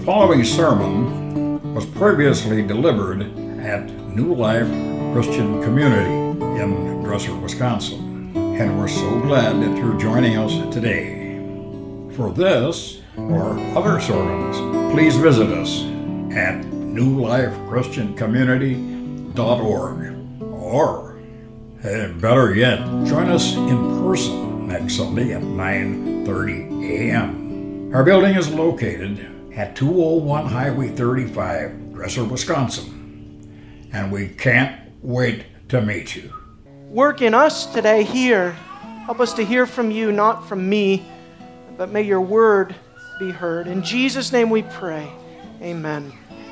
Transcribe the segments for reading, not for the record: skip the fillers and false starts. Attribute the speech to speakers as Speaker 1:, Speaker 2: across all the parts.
Speaker 1: following sermon was previously delivered at New Life Christian Community in Dresser, Wisconsin, and we're so glad that you're joining us today. For this or other sermons, please visit us at newlifechristiancommunity.org, or better yet, join us in person next Sunday at 9:30 a.m. Our building is located at 201 Highway 35, Dresser, Wisconsin, and we can't wait to meet you.
Speaker 2: Work in us today here. Help us to hear from you, not from me, but may your word be heard. In Jesus' name we pray. Amen.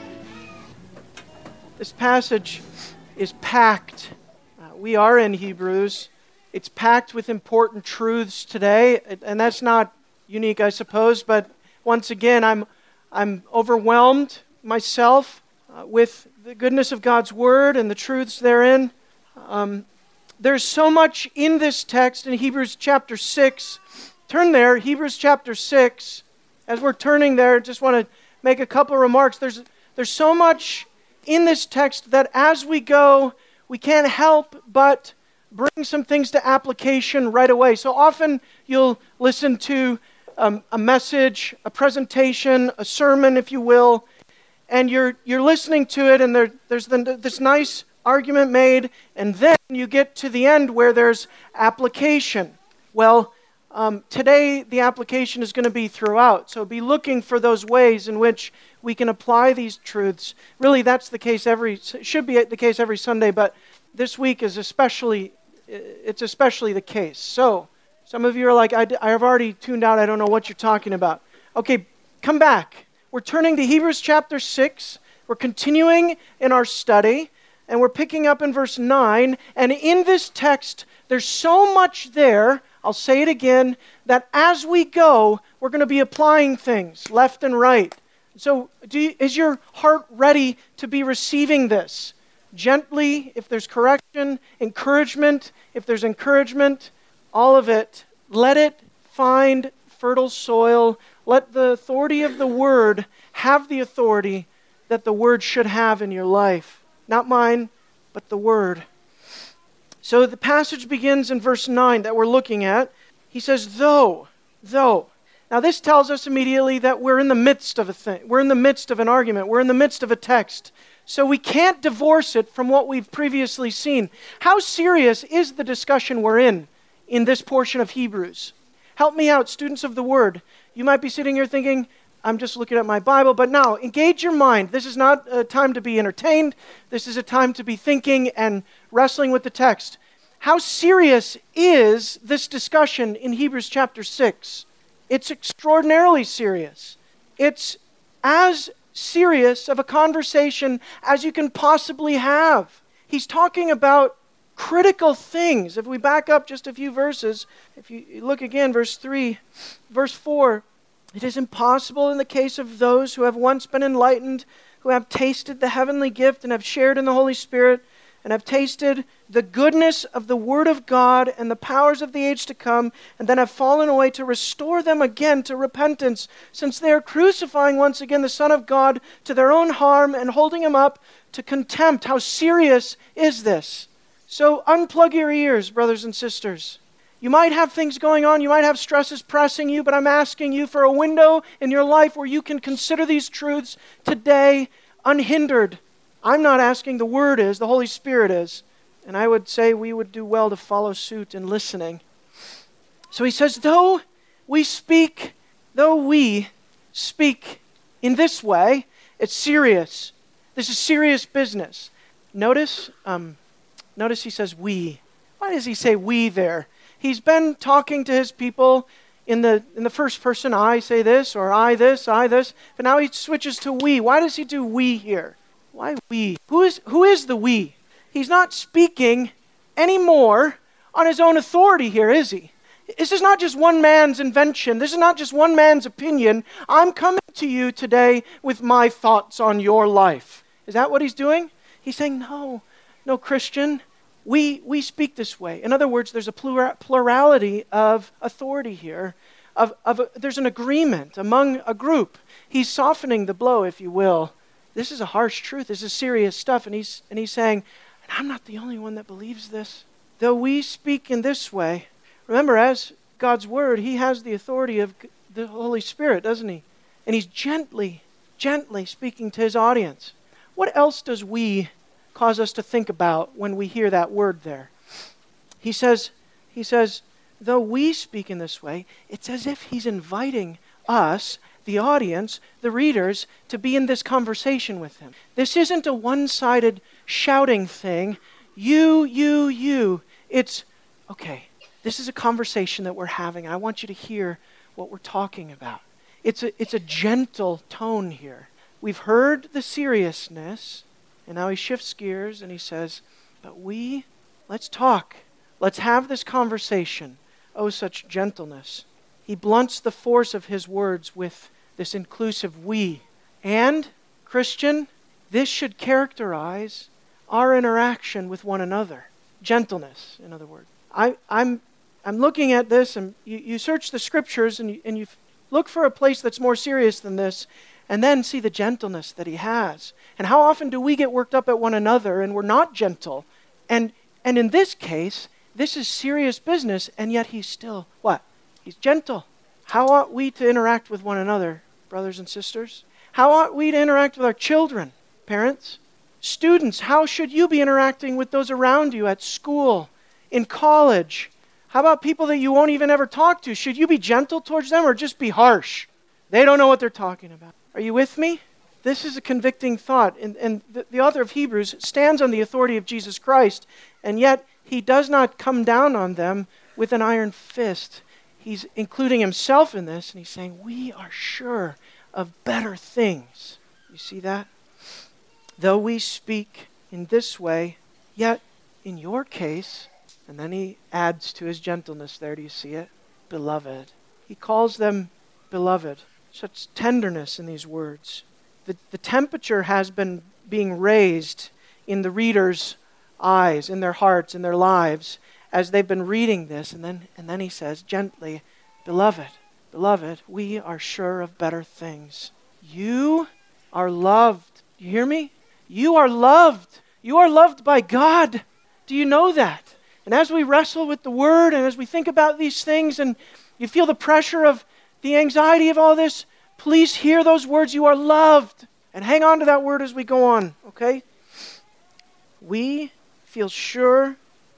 Speaker 2: This passage is packed. We are in Hebrews. It's packed with important truths today, and that's not unique, I suppose, but once again, I'm overwhelmed myself with the goodness of God's Word and the truths therein. There's so much in this text in Hebrews chapter 6. Turn there, Hebrews chapter 6. As we're turning there, I just want to make a couple of remarks. There's so much in this text that as we go, we can't help but bring some things to application right away. So often you'll listen to a message, a presentation, a sermon, if you will, and you're listening to it, and there's this nice argument made, and then you get to the end where there's application. Well, today the application is going to be throughout, so be looking for those ways in which we can apply these truths. Really, that's the case should be the case every Sunday, but this week is especially the case. So, some of you are like, I have already tuned out, I don't know what you're talking about. Okay, come back. We're turning to Hebrews chapter 6. We're continuing in our study, and we're picking up in verse 9. And in this text, there's so much there, I'll say it again, that as we go, we're going to be applying things left and right. So is your heart ready to be receiving this? Gently, if there's correction, encouragement, if there's encouragement, all of it, let it find fertile soil. Let the authority of the Word have the authority that the Word should have in your life. Not mine, but the Word. So the passage begins in verse 9 that we're looking at. He says, though. Now this tells us immediately that we're in the midst of a thing. We're in the midst of an argument. We're in the midst of a text. So we can't divorce it from what we've previously seen. How serious is the discussion we're in this portion of Hebrews? Help me out, students of the Word. You might be sitting here thinking, I'm just looking at my Bible, but now, engage your mind. This is not a time to be entertained. This is a time to be thinking and wrestling with the text. How serious is this discussion in Hebrews chapter 6? It's extraordinarily serious. It's as serious of a conversation as you can possibly have. He's talking about critical things. If we back up just a few verses, if you look again, verse 3, verse 4, it is impossible in the case of those who have once been enlightened, who have tasted the heavenly gift and have shared in the Holy Spirit, and have tasted the goodness of the Word of God and the powers of the age to come, and then have fallen away, to restore them again to repentance, since they are crucifying once again the Son of God to their own harm and holding Him up to contempt. How serious is this? So unplug your ears, brothers and sisters. You might have things going on, you might have stresses pressing you, but I'm asking you for a window in your life where you can consider these truths today unhindered. I'm not asking, the Word is, the Holy Spirit is. And I would say we would do well to follow suit in listening. So he says, though we speak in this way, it's serious. This is serious business. Notice he says we. Why does he say we there? He's been talking to his people in the first person, I say this, or I this, but now he switches to we. Why does he do we here? Why we? Who is the we? He's not speaking anymore on his own authority here, is he? This is not just one man's invention. This is not just one man's opinion. I'm coming to you today with my thoughts on your life. Is that what he's doing? He's saying, no, Christian, We speak this way. In other words, there's a plurality of authority here. There's an agreement among a group. He's softening the blow, if you will. This is a harsh truth. This is serious stuff. And he's saying, and I'm not the only one that believes this. Though we speak in this way, remember, as God's Word, He has the authority of the Holy Spirit, doesn't He? And He's gently speaking to His audience. What else does we cause us to think about when we hear that word there? He says, though we speak in this way, it's as if He's inviting us, the audience, the readers, to be in this conversation with Him. This isn't a one-sided shouting thing. You. It's, okay, this is a conversation that we're having. I want you to hear what we're talking about. It's a gentle tone here. We've heard the seriousness, and now He shifts gears and He says, but let's talk. Let's have this conversation. Oh, such gentleness. He blunts the force of His words with this inclusive we. And, Christian, this should characterize our interaction with one another. Gentleness, in other words. I'm looking at this, and you search the Scriptures, and you look for a place that's more serious than this, and then see the gentleness that He has. And how often do we get worked up at one another, and we're not gentle? And in this case, this is serious business, and yet He's still, what? He's gentle. How ought we to interact with one another, brothers and sisters? How ought we to interact with our children, parents? Students, how should you be interacting with those around you at school, in college? How about people that you won't even ever talk to? Should you be gentle towards them or just be harsh? They don't know what they're talking about. Are you with me? This is a convicting thought. And the author of Hebrews stands on the authority of Jesus Christ, and yet he does not come down on them with an iron fist. He's including himself in this, and he's saying, we are sure of better things. You see that? Though we speak in this way, yet in your case, and then he adds to his gentleness there, do you see it? Beloved. He calls them beloved. Such tenderness in these words. The temperature has been being raised in the reader's eyes, in their hearts, in their lives, as they've been reading this. And then he says gently, beloved, we are sure of better things. You are loved. Do you hear me? You are loved. You are loved by God. Do you know that? And as we wrestle with the Word and as we think about these things and you feel the pressure of the anxiety of all this, please hear those words. You are loved. And hang on to that word as we go on, okay? We feel sure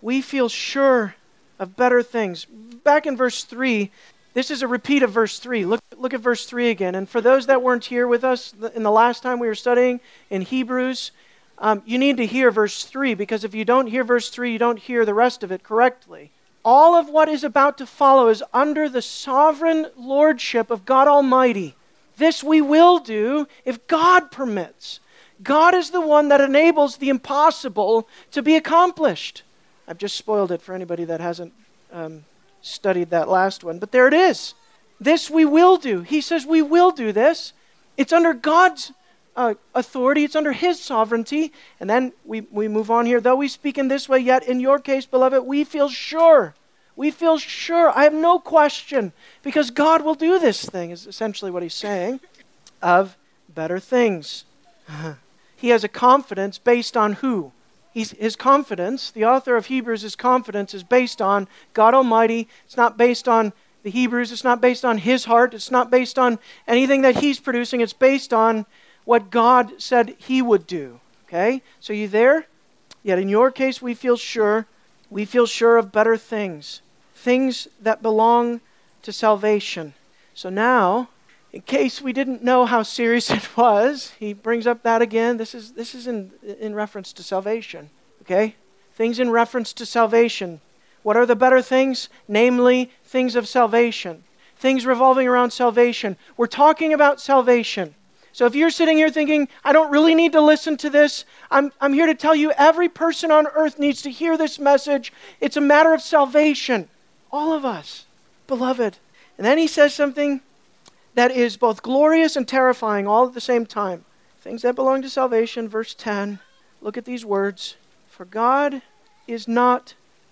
Speaker 2: of better things. Back in verse 3, this is a repeat of verse 3. Look at verse 3 again. And for those that weren't here with us in the last time we were studying in Hebrews, you need to hear verse 3, because if you don't hear verse 3, you don't hear the rest of it correctly. All of what is about to follow is under the sovereign lordship of God Almighty. This we will do if God permits. God is the one that enables the impossible to be accomplished. I've just spoiled it for anybody that hasn't studied that last one, but there it is. This we will do. He says we will do this. It's under God's authority. It's under His sovereignty. And then we move on here. Though we speak in this way, yet in your case, beloved, we feel sure. We feel sure. I have no question, because God will do this thing, is essentially what he's saying, of better things. He has a confidence based on who? His confidence, the author of Hebrews' confidence is based on God Almighty. It's not based on the Hebrews. It's not based on his heart. It's not based on anything that he's producing. It's based on what God said He would do. Okay? So you there? Yet in your case, we feel sure of better things. Things that belong to salvation. So now, in case we didn't know how serious it was, he brings up that again. This is in reference to salvation. Okay? Things in reference to salvation. What are the better things? Namely, things of salvation. Things revolving around salvation. We're talking about salvation. So if you're sitting here thinking, I don't really need to listen to this, I'm here to tell you every person on earth needs to hear this message. It's a matter of salvation. All of us, beloved. And then he says something that is both glorious and terrifying all at the same time. Things that belong to salvation, verse 10. Look at these words. For God is not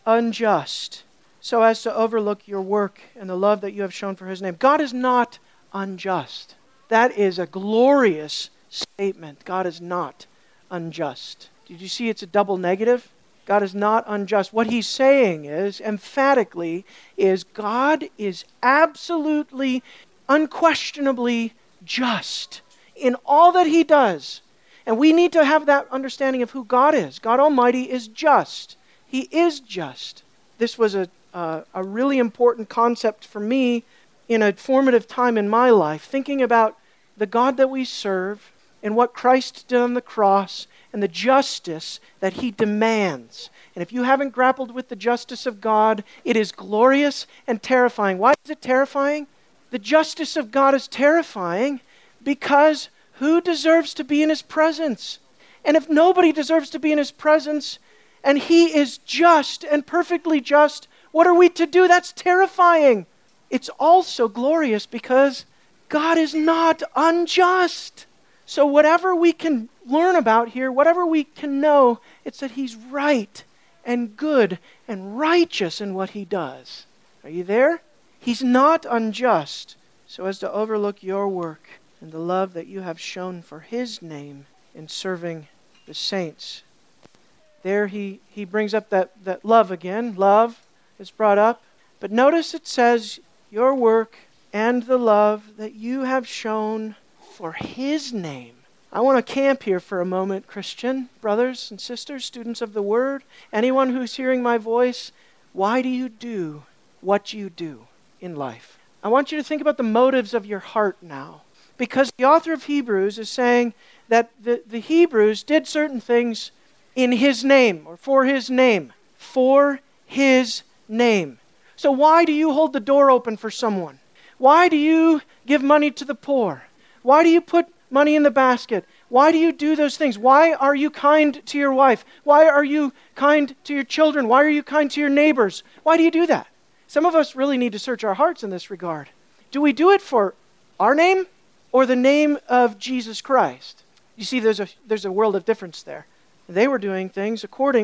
Speaker 2: unjust so as to overlook your work and the love that you have shown for his name. God is not unjust. That is a glorious statement. God is not unjust. Did you see it's a double negative? God is not unjust. What he's saying is, emphatically, is God is absolutely, unquestionably just in all that he does. And we need to have that understanding of who God is. God Almighty is just. He is just. This was a really important concept for me in a formative time in my life, thinking about the God that we serve and what Christ did on the cross and the justice that he demands. And if you haven't grappled with the justice of God, it is glorious and terrifying. Why is it terrifying? The justice of God is terrifying because who deserves to be in his presence? And if nobody deserves to be in his presence, and he is just and perfectly just, what are we to do? That's terrifying. It's also glorious because God is not unjust. So whatever we can learn about here, whatever we can know, it's that he's right and good and righteous in what he does. Are you there? He's not unjust so as to overlook your work and the love that you have shown for his name in serving the saints. There he brings up that love again. Love is brought up. But notice it says, your work and the love that you have shown for his name. I want to camp here for a moment, Christian brothers and sisters, students of the Word. Anyone who's hearing my voice, why do you do what you do in life? I want you to think about the motives of your heart now. Because the author of Hebrews is saying that the Hebrews did certain things in his name, or for his name. For his name. So why do you hold the door open for someone? Why do you give money to the poor? Why do you put money in the basket? Why do you do those things? Why are you kind to your wife? Why are you kind to your children? Why are you kind to your neighbors? Why do you do that? Some of us really need to search our hearts in this regard. Do we do it for our name or the name of Jesus Christ? You see, there's a world of difference there. They were doing things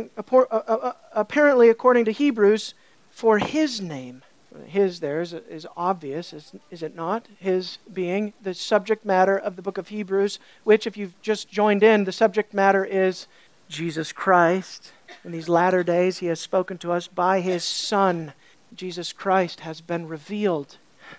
Speaker 2: apparently according to Hebrews for his name. His there is obvious, is it not? His being the subject matter of the book of Hebrews, which if you've just joined in, the subject matter is Jesus Christ. In these latter days, he has spoken to us by his Son. Jesus Christ has been revealed.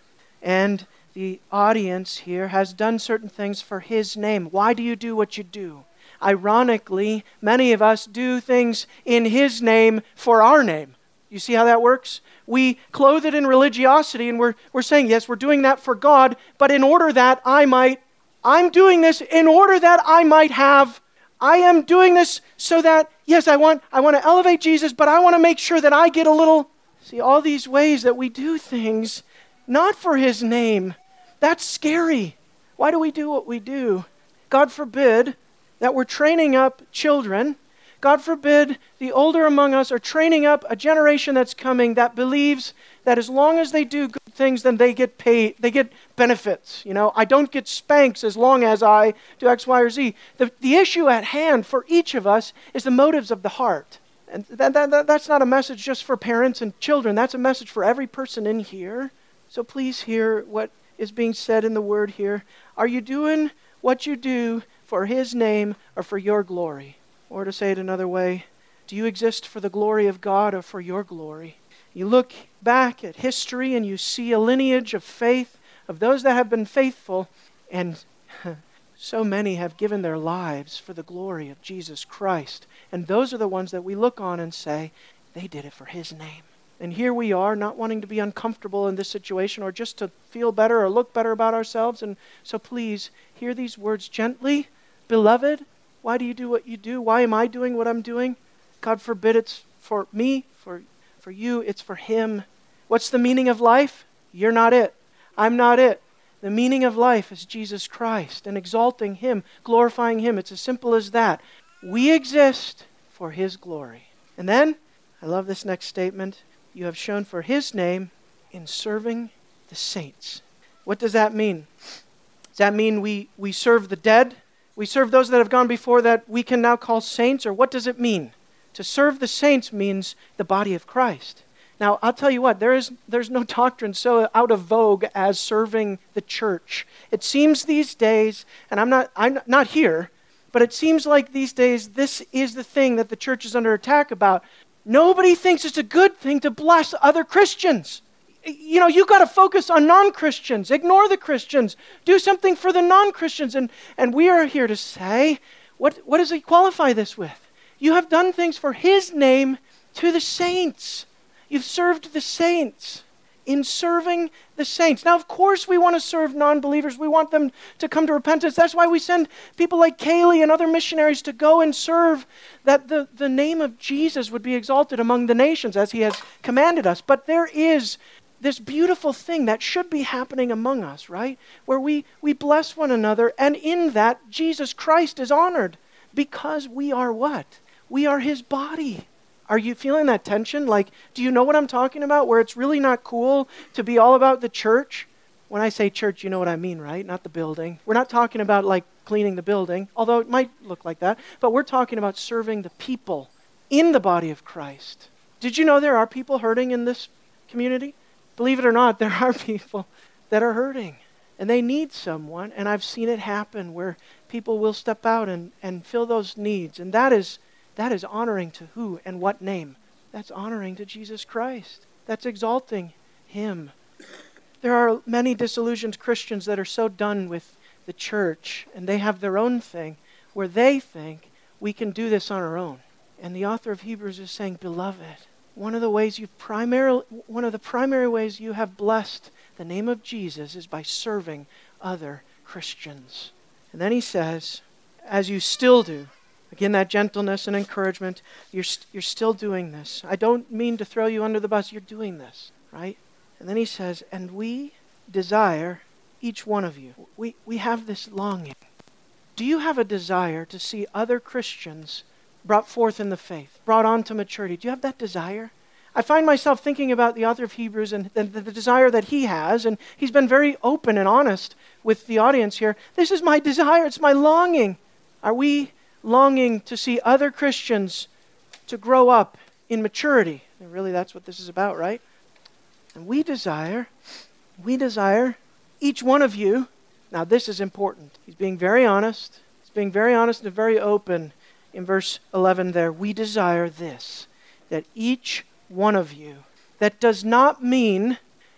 Speaker 2: And the audience here has done certain things for his name. Why do you do what you do? Ironically, many of us do things in his name for our name. You see how that works? We clothe it in religiosity and we're saying, yes, we're doing that for God, but in order that I'm doing this in order that I might have, I am doing this so that, yes, I want to elevate Jesus, but I want to make sure that I get a little, see, all these ways that we do things not for his name. That's scary. Why do we do what we do? God forbid that we're training up children. God forbid the older among us are training up a generation that's coming that believes that as long as they do good things, then they get paid, they get benefits. You know, I don't get spanks as long as I do X, Y, or Z. The issue at hand for each of us is the motives of the heart. And that's not a message just for parents and children. That's a message for every person in here. So please hear what is being said in the Word here. Are you doing what you do for his name or for your glory? Or to say it another way, do you exist for the glory of God or for your glory? You look back at history and you see a lineage of faith, of those that have been faithful, and so many have given their lives for the glory of Jesus Christ. And those are the ones that we look on and say, they did it for his name. And here we are, not wanting to be uncomfortable in this situation or just to feel better or look better about ourselves. And so please, hear these words gently. Beloved, why do you do what you do? Why am I doing what I'm doing? God forbid it's for me, for you, it's for him. What's the meaning of life? You're not it. I'm not it. The meaning of life is Jesus Christ and exalting him, glorifying him. It's as simple as that. We exist for his glory. And then, I love this next statement. You have shown for his name in serving the saints. What does that mean? Does that mean we serve the dead? We serve those that have gone before that we can now call saints? Or what does it mean? To serve the saints means the body of Christ. Now, I'll tell you what, there's no doctrine so out of vogue as serving the church. It seems these days, and I'm not here, but it seems like these days this is the thing that the church is under attack about. Nobody thinks it's a good thing to bless other Christians. You got to focus on non-Christians. Ignore the Christians. Do something for the non-Christians. And we are here to say, what does he qualify this with? You have done things for his name to the saints. You've served the saints. In serving the saints. Now, of course, we want to serve non-believers. We want them to come to repentance. That's why we send people like Kaylee and other missionaries to go and serve, that the name of Jesus would be exalted among the nations as he has commanded us. But there is this beautiful thing that should be happening among us, right? Where we bless one another, and in that, Jesus Christ is honored because we are what? We are his body. Are you feeling that tension? Like, do you know what I'm talking about? Where it's really not cool to be all about the church? When I say church, you know what I mean, right? Not the building. We're not talking about like cleaning the building, although it might look like that. But we're talking about serving the people in the body of Christ. Did you know there are people hurting in this community? Believe it or not, there are people that are hurting. And they need someone. And I've seen it happen where people will step out and fill those needs. And that is honoring to who and what name? That's honoring to Jesus Christ. That's exalting him. There are many disillusioned Christians that are so done with the church, and they have their own thing, where they think we can do this on our own. And the author of Hebrews is saying, beloved, one of the primary ways you have blessed the name of Jesus is by serving other Christians. And then he says, as you still do, again, that gentleness and encouragement, you're still doing this. I don't mean to throw you under the bus. You're doing this, right? And then he says, and we desire, each one of you, we have this longing. Do you have a desire to see other Christians brought forth in the faith, brought on to maturity? Do you have that desire? I find myself thinking about the author of Hebrews and the desire that he has, and he's been very open and honest with the audience here. This is my desire. It's my longing. Are we longing to see other Christians to grow up in maturity? And really, that's what this is about, right? And we desire, each one of you, now this is important. He's being very honest. He's being very honest and very open in verse 11 there. We desire this, that each one of you. That does not mean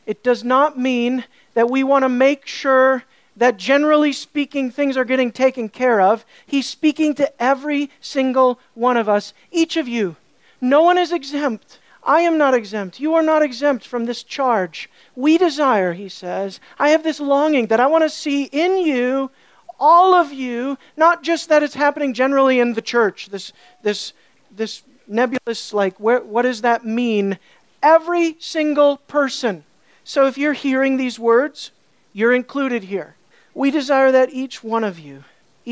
Speaker 2: that we want to make sure that generally speaking things are getting taken care of. He's speaking to every single one of us, each of you. No one is exempt. I am not exempt. You are not exempt from this charge. We desire, he says, I have this longing that I want to see in you, all of you, not just that it's happening generally in the church, this nebulous, like, what does that mean? Every single person. So if you're hearing these words, you're included here. We desire that each one of you,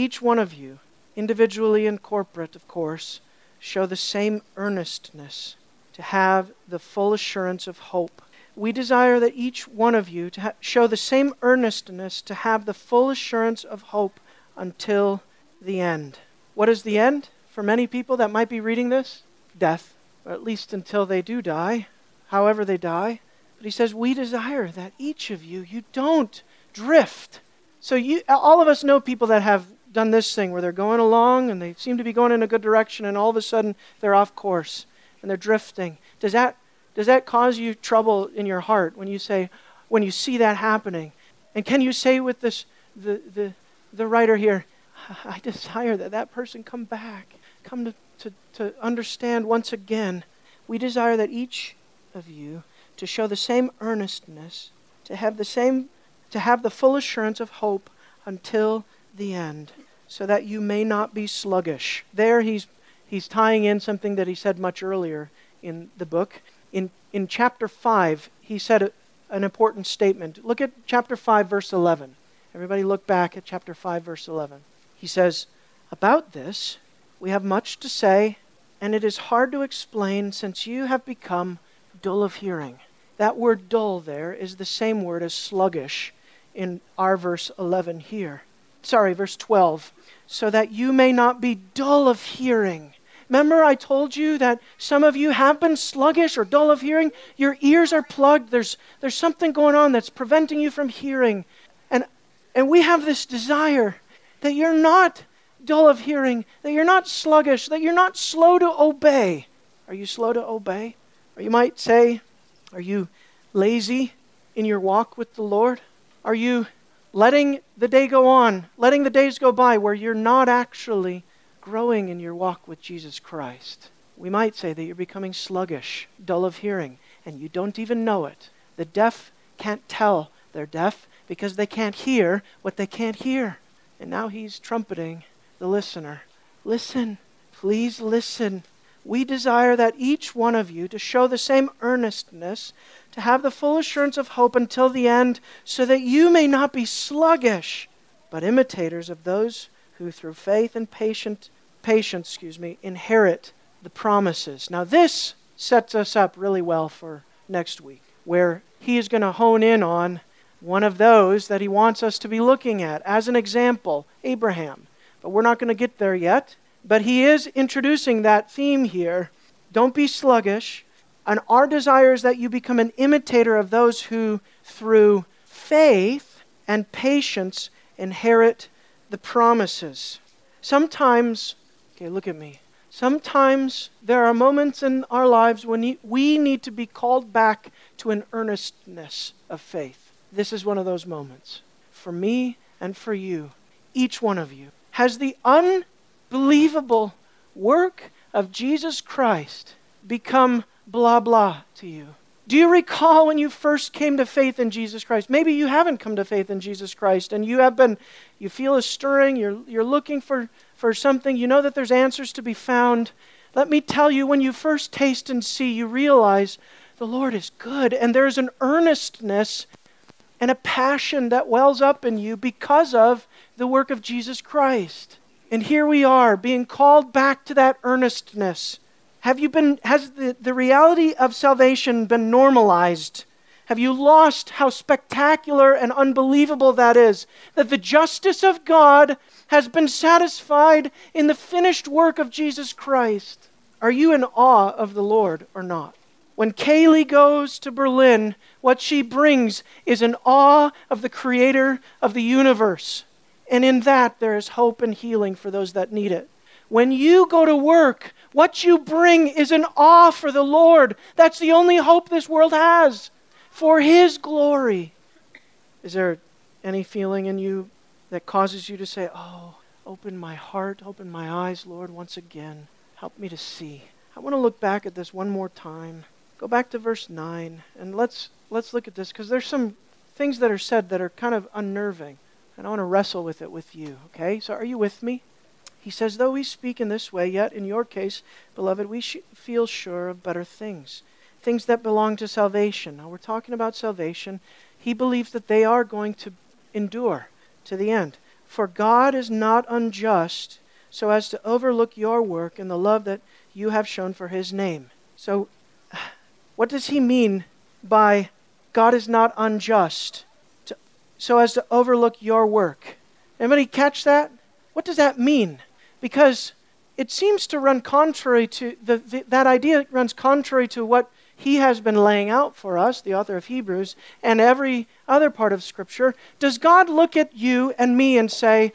Speaker 2: individually and corporate, of course, show the same earnestness to have the full assurance of hope. We desire that each one of you to show the same earnestness to have the full assurance of hope until the end. What is the end? For many people that might be reading this, death, or at least until they do die, however they die. But he says, we desire that each of you don't drift. So all of us know people that have done this thing where they're going along and they seem to be going in a good direction and all of a sudden they're off course and they're drifting. Does that cause you trouble in your heart when you see that happening? And can you say with this the writer here, I desire that person come back, come to understand once again. We desire that each of you to show the same earnestness, to have the full assurance of hope until the end, so that you may not be sluggish. There he's tying in something that he said much earlier in the book. In chapter 5, he said an important statement. Look at chapter 5, verse 11. Everybody look back at chapter 5, verse 11. He says, about this, we have much to say, and it is hard to explain since you have become dull of hearing. That word dull there is the same word as sluggish in our verse 11 here. Verse 12. So that you may not be dull of hearing. Remember I told you that some of you have been sluggish or dull of hearing? Your ears are plugged. There's something going on that's preventing you from hearing. And we have this desire that you're not dull of hearing, that you're not sluggish, that you're not slow to obey. Are you slow to obey? Or you might say, are you lazy in your walk with the Lord? Are you letting the day go on, letting the days go by where you're not actually growing in your walk with Jesus Christ? We might say that you're becoming sluggish, dull of hearing, and you don't even know it. The deaf can't tell they're deaf because they can't hear what they can't hear. And now he's trumpeting the listener. Listen, please listen. We desire that each one of you to show the same earnestness, to have the full assurance of hope until the end, so that you may not be sluggish, but imitators of those who through faith and patience, inherit the promises. Now this sets us up really well for next week, where he is going to hone in on one of those that he wants us to be looking at. As an example, Abraham. But we're not going to get there yet. But he is introducing that theme here. Don't be sluggish. And our desire is that you become an imitator of those who, through faith and patience, inherit the promises. Sometimes, okay, look at me. Sometimes there are moments in our lives when we need to be called back to an earnestness of faith. This is one of those moments. For me and for you, each one of you, has the unbelievable work of Jesus Christ become blah blah to you? Do you recall when you first came to faith in Jesus Christ? Maybe you haven't come to faith in Jesus Christ and you feel a stirring, you're looking for something, you know that there's answers to be found. Let me tell you, when you first taste and see, you realize the Lord is good, and there's an earnestness and a passion that wells up in you because of the work of Jesus Christ. And here we are, being called back to that earnestness. Has the reality of salvation been normalized? Have you lost how spectacular and unbelievable that is? That the justice of God has been satisfied in the finished work of Jesus Christ. Are you in awe of the Lord or not? When Kaylee goes to Berlin, what she brings is an awe of the Creator of the universe. And in that, there is hope and healing for those that need it. When you go to work, what you bring is an awe for the Lord. That's the only hope this world has, for His glory. Is there any feeling in you that causes you to say, oh, open my heart, open my eyes, Lord, once again. Help me to see. I want to look back at this one more time. Go back to verse 9, and let's look at this, because there's some things that are said that are kind of unnerving, and I want to wrestle with it with you, okay? So are you with me? He says, though we speak in this way, yet in your case, beloved, we feel sure of better things, things that belong to salvation. Now we're talking about salvation. He believes that they are going to endure to the end. For God is not unjust so as to overlook your work and the love that you have shown for His name. So what does he mean by God is not unjust so as to overlook your work? Anybody catch that? What does that mean? Because it seems to run contrary to, that idea runs contrary to what he has been laying out for us, the author of Hebrews, and every other part of Scripture. Does God look at you and me and say,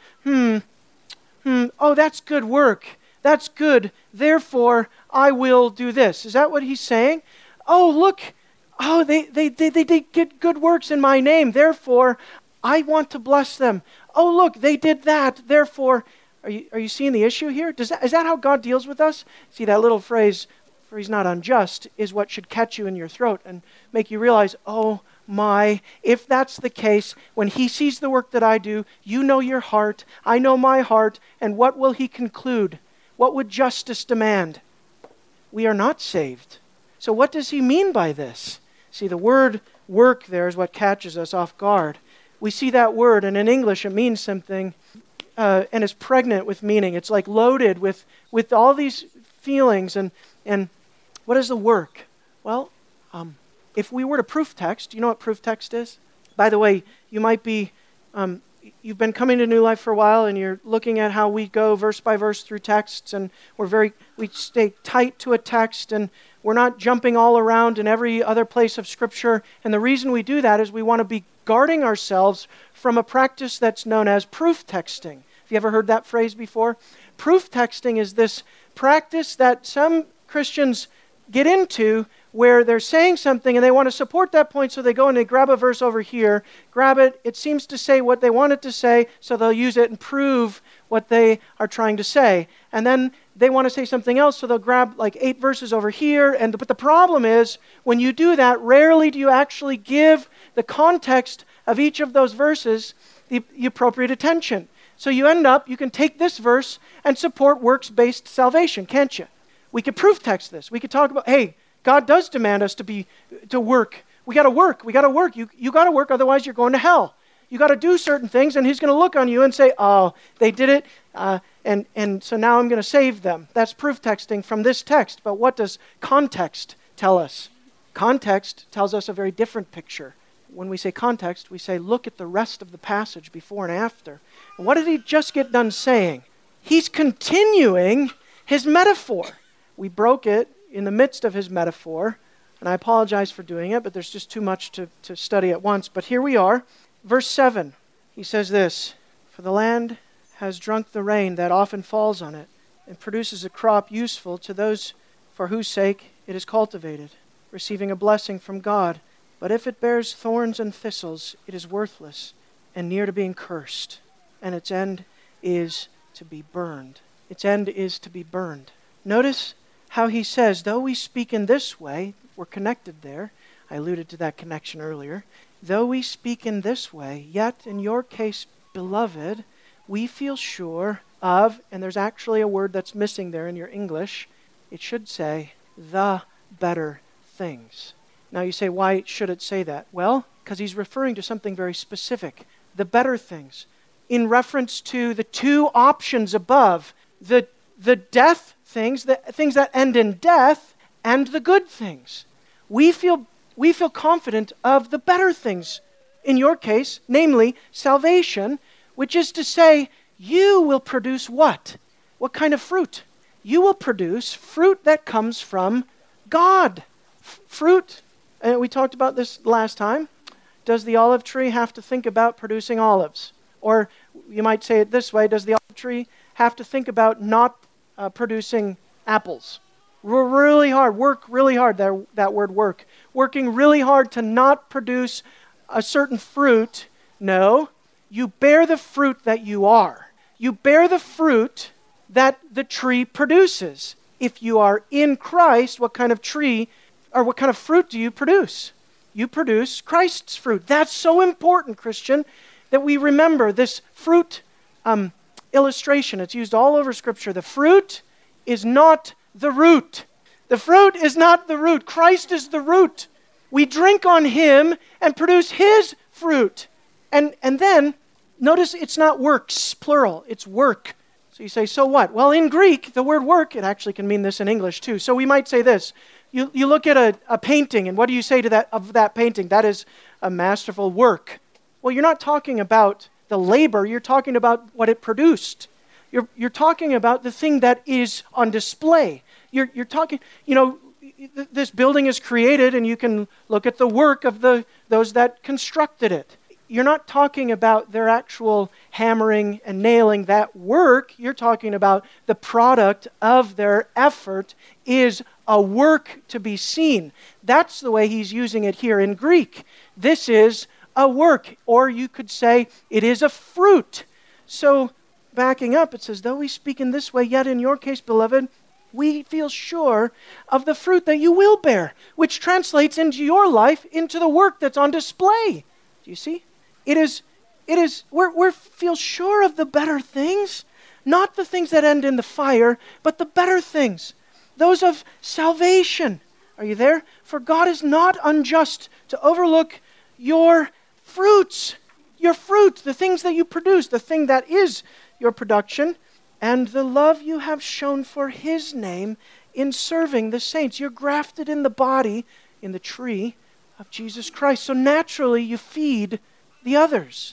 Speaker 2: oh, that's good work. That's good. Therefore, I will do this. Is that what he's saying? Oh, look. Oh, they did good works in my name. Therefore, I want to bless them. Oh, look, they did that. Therefore, are you seeing the issue here? Is that how God deals with us? See, that little phrase, for he's not unjust, is what should catch you in your throat and make you realize, oh my, if that's the case, when he sees the work that I do, you know your heart, I know my heart, and what will he conclude? What would justice demand? We are not saved. So what does he mean by this? See, the word work there is what catches us off guard. We see that word, and in English it means something, and it's pregnant with meaning. It's like loaded with all these feelings. And what is the work? Well, if we were to proof text, you know what proof text is? By the way, you might be you've been coming to New Life for a while and you're looking at how we go verse by verse through texts, and we stay tight to a text, and we're not jumping all around in every other place of Scripture. And the reason we do that is we want to be guarding ourselves from a practice that's known as proof texting. Have you ever heard that phrase before? Proof texting is this practice that some Christians get into where they're saying something and they want to support that point, so they go and they grab a verse over here, grab it, it seems to say what they want it to say, so they'll use it and prove what they are trying to say. And then they want to say something else, so they'll grab like 8 verses over here. But the problem is, when you do that, rarely do you actually give the context of each of those verses the appropriate attention. So you can take this verse and support works-based salvation, can't you? We could proof text this. We could talk about, hey, God does demand us to work. We got to work. You got to work, otherwise you're going to hell. You got to do certain things, and He's going to look on you and say, oh, they did it, and so now I'm going to save them. That's proof texting from this text. But what does context tell us? Context tells us a very different picture. When we say context, we say, look at the rest of the passage before and after. And what did he just get done saying? He's continuing his metaphor. We broke it in the midst of his metaphor, and I apologize for doing it, but there's just too much to study at once. But here we are. Verse 7, he says this, "For the land has drunk the rain that often falls on it, and produces a crop useful to those for whose sake it is cultivated, receiving a blessing from God. But if it bears thorns and thistles, it is worthless and near to being cursed, and its end is to be burned." Its end is to be burned. Notice how he says, though we speak in this way, we're connected there. I alluded to that connection earlier. Though we speak in this way, yet in your case, beloved, we feel sure of, and there's actually a word that's missing there in your English. It should say, the better things. Now you say, why should it say that? Well, because he's referring to something very specific. The better things. In reference to the two options above, the death things, the things that end in death, and the good things. We feel confident of the better things. In your case, namely salvation, which is to say, you will produce what? What kind of fruit? You will produce fruit that comes from God. Fruit, and we talked about this last time. Does the olive tree have to think about producing olives? Or you might say it this way, does the olive tree have to think about not producing apples? Work really hard, that word work. Working really hard to not produce a certain fruit. No, you bear the fruit that you are. You bear the fruit that the tree produces. If you are in Christ, what kind of tree or what kind of fruit do you produce? You produce Christ's fruit. That's so important, Christian, that we remember this fruit illustration. It's used all over Scripture. The fruit is not the root. The fruit is not the root. Christ is the root. We drink on Him and produce His fruit. And then, notice it's not works, plural. It's work. So you say, so what? Well, in Greek, the word work, it actually can mean this in English too. So we might say this. You look at a painting, and what do you say to that painting? That is a masterful work. Well, you're not talking about the labor. You're talking about what it produced. You're talking about the thing that is on display. You're talking, this building is created, and you can look at the work of those that constructed it. You're not talking about their actual hammering and nailing that work. You're talking about the product of their effort is a work to be seen. That's the way he's using it here in Greek. This is a work, or you could say it is a fruit. So backing up, it says, though we speak in this way, yet in your case, beloved, we feel sure of the fruit that you will bear, which translates into your life, into the work that's on display. Do you see? We feel sure of the better things, not the things that end in the fire, but the better things, those of salvation. Are you there? For God is not unjust to overlook your fruits, the things that you produce, the thing that is your production, and the love you have shown for His name in serving the saints. You're grafted in the body, in the tree of Jesus Christ. So naturally you feed the others.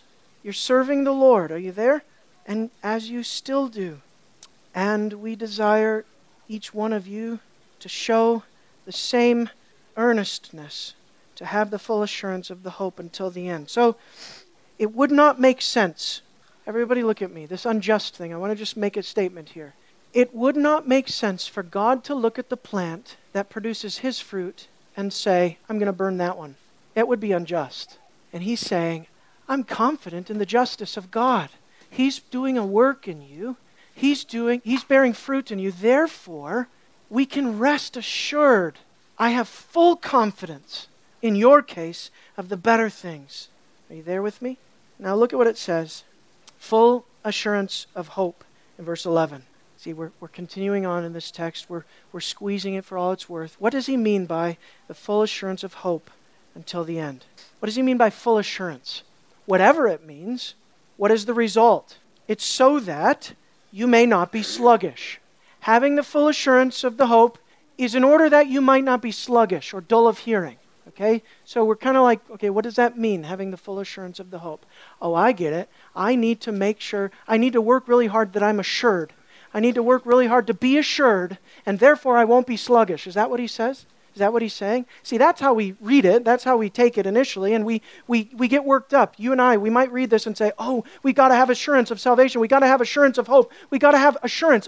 Speaker 2: You're serving the Lord. Are you there? And as you still do. And we desire each one of you to show the same earnestness, to have the full assurance of the hope until the end. So, it would not make sense. Everybody look at me. This unjust thing, I want to just make a statement here. It would not make sense for God to look at the plant that produces His fruit and say, I'm going to burn that one. It would be unjust. And He's saying, I'm confident in the justice of God. He's doing a work in you. He's bearing fruit in you. Therefore, we can rest assured. I have full confidence, in your case, of the better things. Are you there with me? Now look at what it says. Full assurance of hope in verse 11. See, we're continuing on in this text. We're squeezing it for all it's worth. What does he mean by the full assurance of hope until the end? What does he mean by full assurance? Whatever it means, what is the result? It's so that you may not be sluggish. Having the full assurance of the hope is in order that you might not be sluggish or dull of hearing. Okay? So we're kind of like, okay, what does that mean, having the full assurance of the hope? Oh, I get it. I need to make sure, I need to work really hard that I'm assured. I need to work really hard to be assured, and therefore I won't be sluggish. Is that what he says? Is that what he's saying? See, that's how we read it. That's how we take it initially, and we get worked up. You and I, we might read this and say, oh, we got to have assurance of salvation. We got to have assurance of hope. We got to have assurance.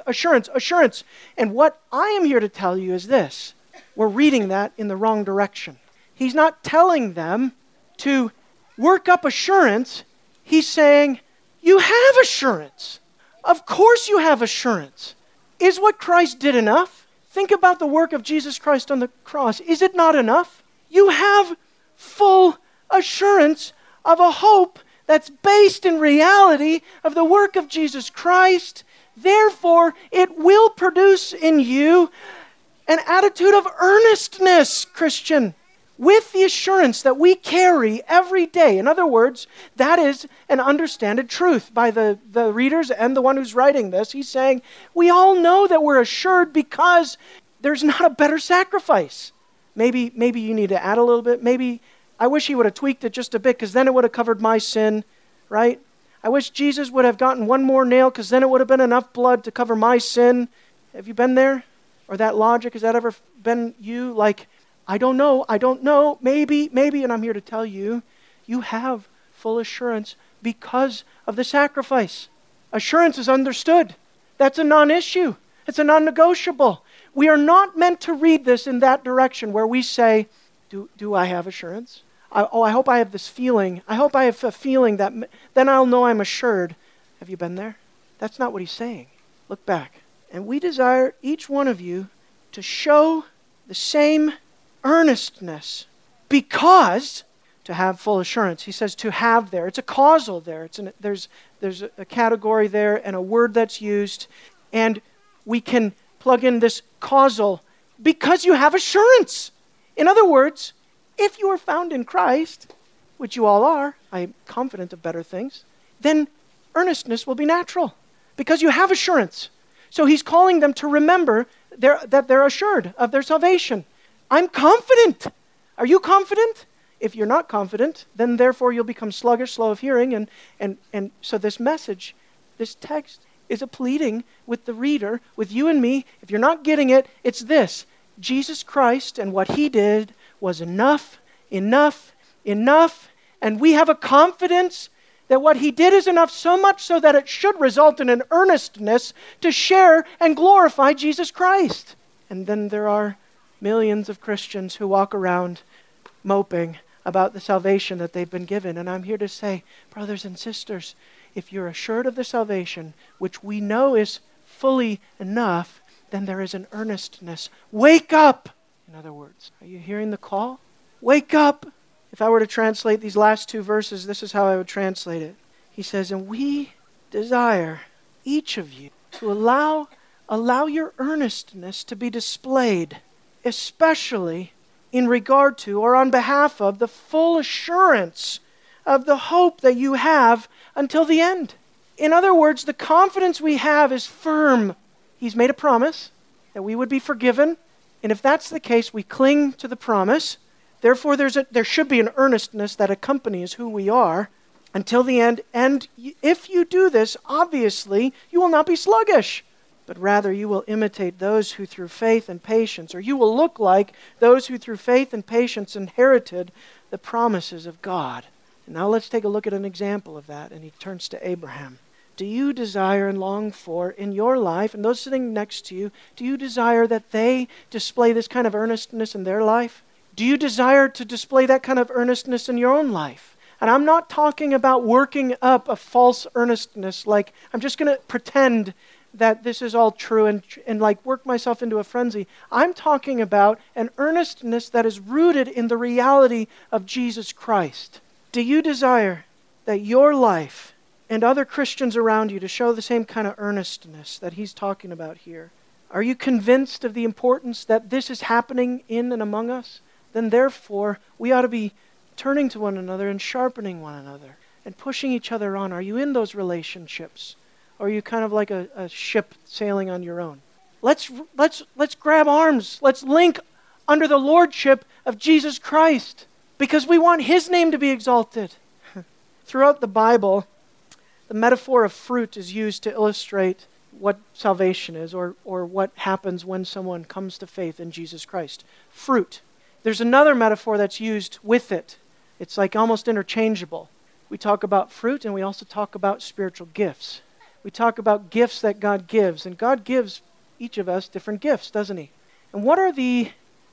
Speaker 2: And what I am here to tell you is this. We're reading that in the wrong direction. He's not telling them to work up assurance. He's saying, you have assurance. Of course you have assurance. Is what Christ did enough? Think about the work of Jesus Christ on the cross. Is it not enough? You have full assurance of a hope that's based in reality of the work of Jesus Christ. Therefore, it will produce in you an attitude of earnestness, Christian, with the assurance that we carry every day. In other words, that is an understood truth by the readers and the one who's writing this. He's saying, we all know that we're assured because there's not a better sacrifice. Maybe you need to add a little bit. Maybe I wish he would have tweaked it just a bit because then it would have covered my sin, right? I wish Jesus would have gotten one more nail because then it would have been enough blood to cover my sin. Have you been there? Or that logic, has that ever been you? Like, I don't know, maybe, and I'm here to tell you, you have full assurance because of the sacrifice. Assurance is understood. That's a non-issue. It's a non-negotiable. We are not meant to read this in that direction where we say, do I have assurance? I hope I have this feeling. I hope I have a feeling that then I'll know I'm assured. Have you been there? That's not what he's saying. Look back. And we desire each one of you to show the same earnestness, because to have full assurance. He says to have there. It's a causal there. There's a category there and a word that's used, and we can plug in this causal because you have assurance. In other words, if you are found in Christ, which you all are, I'm confident of better things, then earnestness will be natural because you have assurance. So he's calling them to remember that they're assured of their salvation. I'm confident. Are you confident? If you're not confident, then therefore you'll become sluggish, slow of hearing. And so this message, this text, is a pleading with the reader, with you and me. If you're not getting it, it's this. Jesus Christ and what he did was enough. And we have a confidence that what he did is enough, so much so that it should result in an earnestness to share and glorify Jesus Christ. And then there are millions of Christians who walk around moping about the salvation that they've been given. And I'm here to say, brothers and sisters, if you're assured of the salvation, which we know is fully enough, then there is an earnestness. Wake up! In other words, are you hearing the call? Wake up! If I were to translate these last two verses, this is how I would translate it. He says, and we desire each of you to allow your earnestness to be displayed, especially in regard to or on behalf of the full assurance of the hope that you have until the end. In other words, the confidence we have is firm. He's made a promise that we would be forgiven, and if that's the case, we cling to the promise. Therefore, there should be an earnestness that accompanies who we are, until the end. And if you do this, obviously, you will not be sluggish, but rather you will imitate those who through faith and patience, or you will look like those who through faith and patience inherited the promises of God. And now let's take a look at an example of that. And he turns to Abraham. Do you desire and long for in your life, and those sitting next to you, do you desire that they display this kind of earnestness in their life? Do you desire to display that kind of earnestness in your own life? And I'm not talking about working up a false earnestness, like I'm just going to pretend that this is all true and like work myself into a frenzy. I'm talking about an earnestness that is rooted in the reality of Jesus Christ. Do you desire that your life and other Christians around you to show the same kind of earnestness that he's talking about here? Are you convinced of the importance that this is happening in and among us? Then therefore, we ought to be turning to one another and sharpening one another and pushing each other on. Are you in those relationships? Or are you kind of like a ship sailing on your own? Let's grab arms. Let's link under the lordship of Jesus Christ, because we want his name to be exalted. Throughout the Bible, the metaphor of fruit is used to illustrate what salvation is, or what happens when someone comes to faith in Jesus Christ. Fruit. There's another metaphor that's used with it. It's like almost interchangeable. We talk about fruit and we also talk about spiritual gifts. We talk about gifts that God gives, and God gives each of us different gifts, doesn't he? And what are the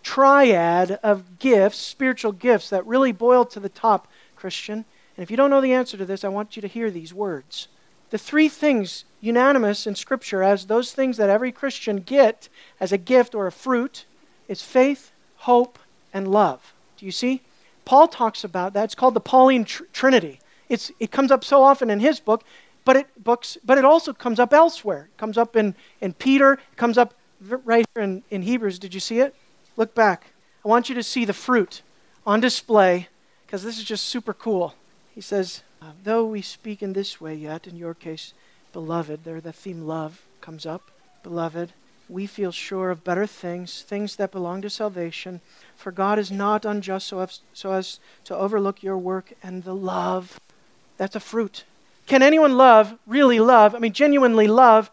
Speaker 2: triad of gifts, spiritual gifts, that really boil to the top, Christian? And if you don't know the answer to this, I want you to hear these words. The three things unanimous in Scripture as those things that every Christian get as a gift or a fruit is faith, hope, and love. Do you see? Paul talks about that. It's called the Pauline Trinity. It comes up so often in his book, but it also comes up elsewhere. It comes up in Peter. It comes up right here in Hebrews. Did you see it? Look back. I want you to see the fruit on display, because this is just super cool. He says, though we speak in this way yet, in your case, beloved, there the theme love comes up. Beloved, we feel sure of better things that belong to salvation. For God is not unjust so as to overlook your work and the love. That's a fruit. Can anyone really love, genuinely love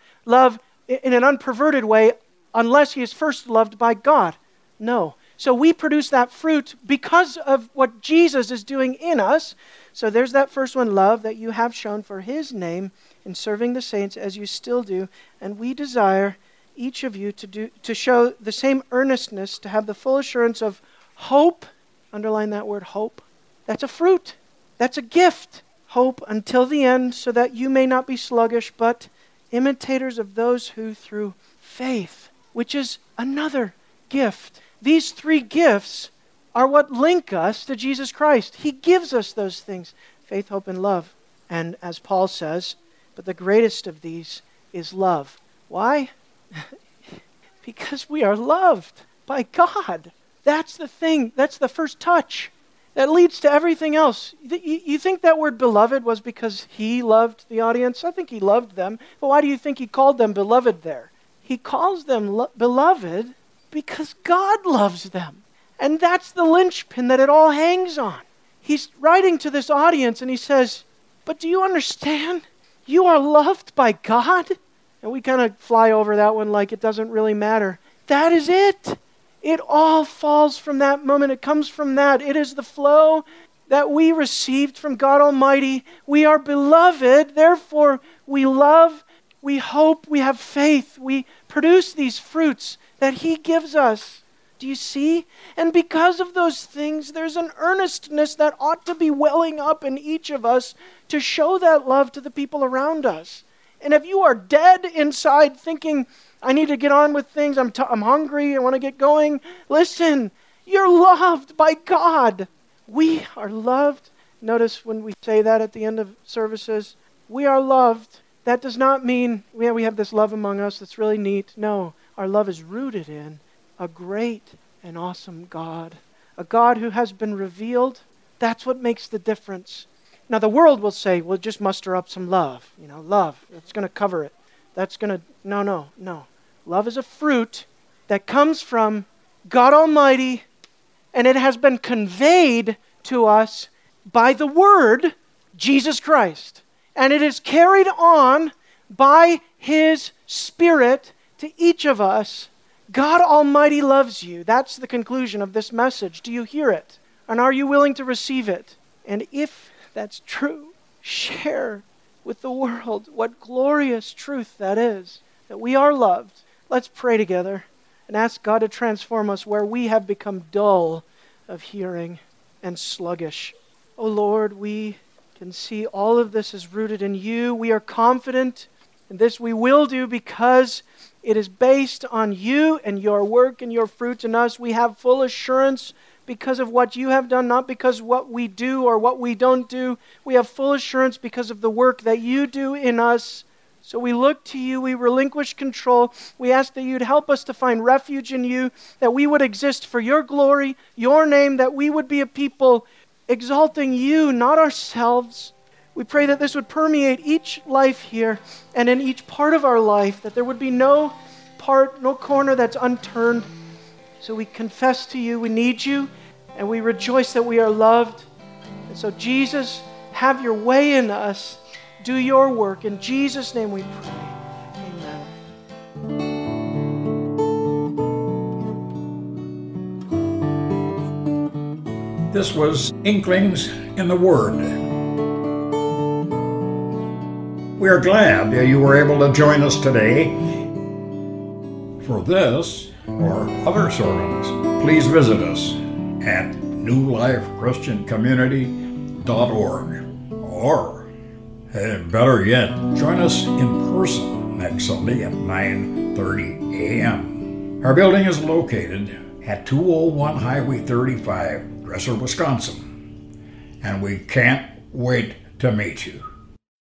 Speaker 2: in an unperverted way unless he is first loved by God? No. So we produce that fruit because of what Jesus is doing in us. So there's that first one, love, that you have shown for his name in serving the saints as you still do. And we desire each of you to show the same earnestness, to have the full assurance of hope. Underline that word, hope. That's a fruit. That's a gift. Hope until the end, so that you may not be sluggish, but imitators of those who through faith, which is another gift. These three gifts are what link us to Jesus Christ. He gives us those things, faith, hope, and love. And as Paul says, but the greatest of these is love. Why? Because we are loved by God. That's the thing. That's the first touch that leads to everything else. You think that word beloved was because he loved the audience? I think he loved them. But why do you think he called them beloved there? He calls them beloved because God loves them. And that's the linchpin that it all hangs on. He's writing to this audience and he says, but do you understand? You are loved by God. And we kind of fly over that one like it doesn't really matter. That is it. It all falls from that moment. It comes from that. It is the flow that we received from God Almighty. We are beloved, therefore we love, we hope, we have faith. We produce these fruits that he gives us. Do you see? And because of those things, there's an earnestness that ought to be welling up in each of us to show that love to the people around us. And if you are dead inside thinking, I need to get on with things, I'm hungry, I want to get going, listen, you're loved by God. We are loved. Notice when we say that at the end of services, we are loved. That does not mean we have this love among us that's really neat. No, our love is rooted in a great and awesome God. A God who has been revealed. That's what makes the difference. Now the world will say, well, just muster up some love. Love, that's going to cover it. That's going to, no. Love is a fruit that comes from God Almighty, and it has been conveyed to us by the Word, Jesus Christ. And it is carried on by His Spirit to each of us. God Almighty loves you. That's the conclusion of this message. Do you hear it? And are you willing to receive it? And if that's true, share with the world what glorious truth that is, that we are loved. Let's pray together and ask God to transform us where we have become dull of hearing and sluggish. Oh Lord, we can see all of this is rooted in you. We are confident, and this we will do because it is based on you and your work and your fruit in us. We have full assurance because of what you have done, not because what we do or what we don't do. We have full assurance because of the work that you do in us. So we look to you, we relinquish control. We ask that you'd help us to find refuge in you, that we would exist for your glory, your name, that we would be a people exalting you, not ourselves. We pray that this would permeate each life here and in each part of our life, that there would be no part, no corner that's unturned. So we confess to you, we need you, and we rejoice that we are loved. And so Jesus, have your way in us. Do your work. In Jesus' name we pray. Amen.
Speaker 1: This was Inklings in the Word. We are glad that you were able to join us today. For this or other sermons, please visit us at newlifechristiancommunity.org, or better yet, join us in person next Sunday at 9:30 a.m. Our building is located at 201 Highway 35, Dresser, Wisconsin, and we can't wait to meet you.